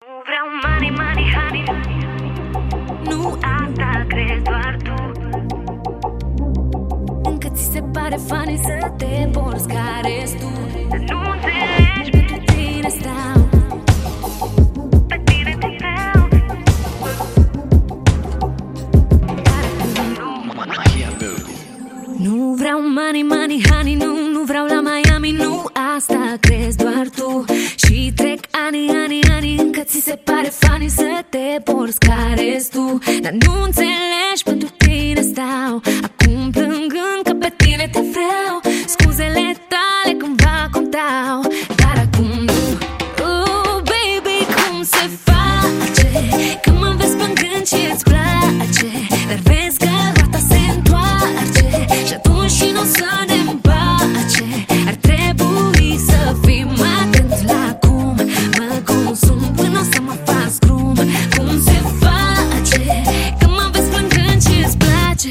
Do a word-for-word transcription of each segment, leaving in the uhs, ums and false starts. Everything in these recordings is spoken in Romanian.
Nu vreau money, money, honey. Nu asta crezi doar tu. Încă ți se pare funny să te porți care-s tu. Dar nu înțelegi, pentru tine stau, pe tine te vreau. Nu vreau money, money, honey. Nu, nu vreau la Miami. Nu asta crezi doar tu. Și trec ani, ani, ani, încă ți se pare funny să te porți care-s tu. Dar nu înțelegi, pentru tine stau acum plângând că pe tine te vreau. Scuzele tale cumva contau, dar acum nu. Oh, baby, cum se face că mă vezi plângând și îți place? Dar vezi că roata se întoarce și atunci și n-o să ne împace. Ar trebui să fim atenți la cum mă consum până o să mă fac scrum. Cum se face că mă vezi plângând și îți place?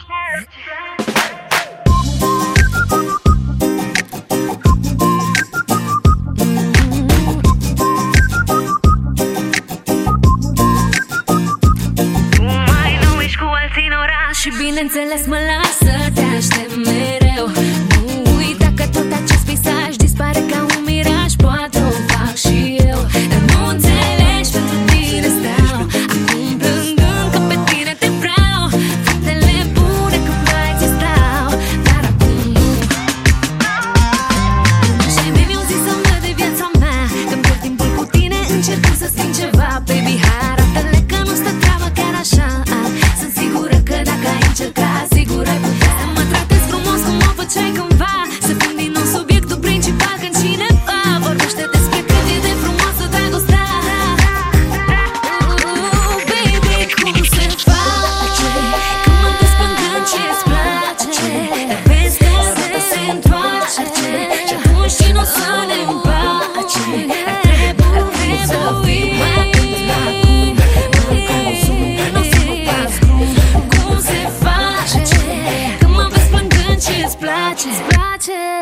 Și bineînțeles mă las să te aștept mereu. Nu uita că tot acest peisaj dispare ca un miraj. Poate o fac și eu, dar nu înțelegi, pentru tine stau acum plângând că pe tine te vreau. Faptele bune când mai existau, dar acum nu. Și mi-ai mi-au zis să mă de viața mea, că-mi pierd timpul cu tine încercând să schimb ceva. Baby, hai arată-le că nu stă treaba chiar așa. Sunt sigură că dacă ai încercat, sigur ai putea să mă tratezi frumos cum mă făceai cândva. Să fim din nou subiectul principal când cineva vorbește despre cât e de frumoasă dragostea. Oh, baby, cum se face că mă vezi plângând și îți place? Dar vezi că roata se întoarce și atunci și n-o să ne împace. Ar trebui să fim atenți la cum mă consum, n-o să mă fac scrum. Cum se face că mă vezi plângând și îți place?